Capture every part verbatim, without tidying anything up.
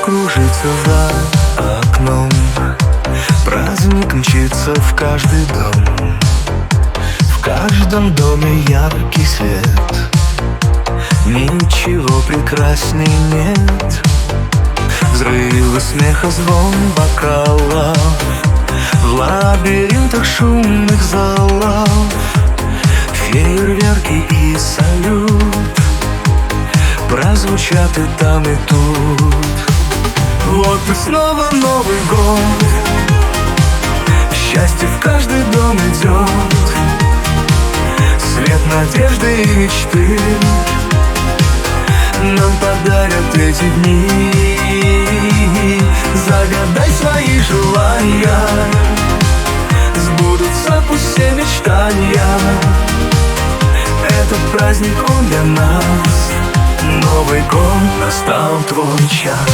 кружится за окном, праздник мчится в каждый дом. В каждом доме яркий свет, ничего прекрасней нет. Взрывы смеха, звон бокалов в лабиринтах шумных залов, фейерверки и салют прозвучат и там, и тут. Вот и снова Новый год, счастье в каждый дом идет, свет надежды и мечты нам подарят эти дни. Загадай свои желания, сбудутся пусть все мечтания. Этот праздник, он для нас. Новый год, настал твой час.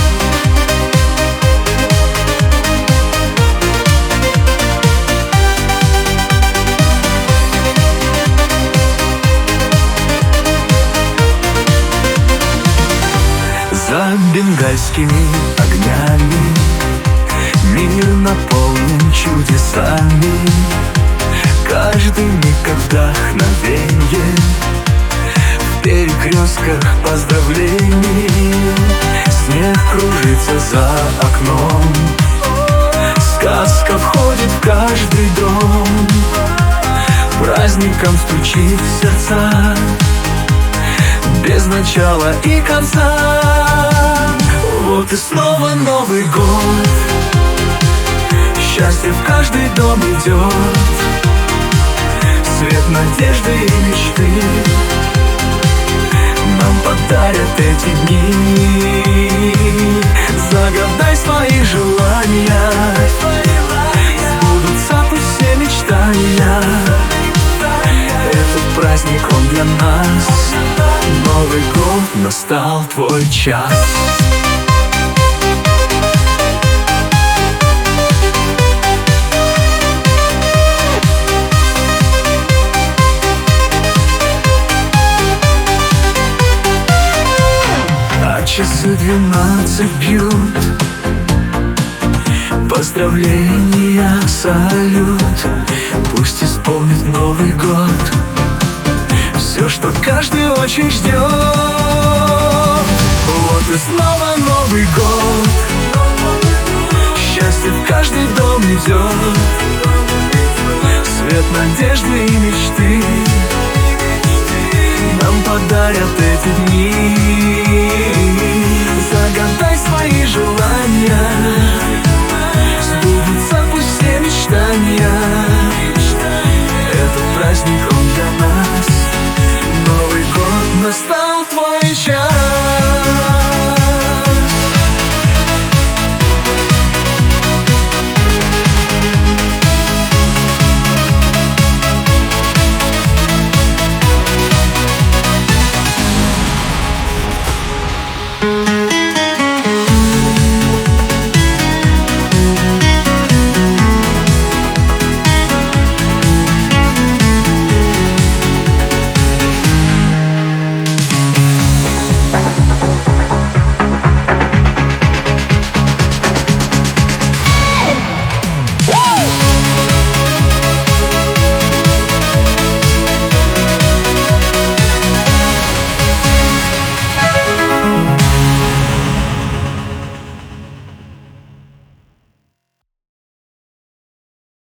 За бенгальскими огнями мир наполнен чудесами. Каждый миг как вдохновенье, в перекрестках поздравлений. Снег кружится за окном, сказка входит в каждый дом. Праздником стучит в сердца, без начала и конца. Вот и снова Новый год, счастье в каждый дом идет, свет надежды и мечты нам подарят эти дни. Загадай свои желания, сбудутся пусть все мечтания. Этот праздник, он для нас. Новый год, настал твой час. А часы двенадцать бьют, поздравления, салют. Пусть исполнит Новый год все, что каждый очень ждет. Вот и снова Новый год, счастье в каждый дом идет, свет надежды и мечты нам подарят эти дни.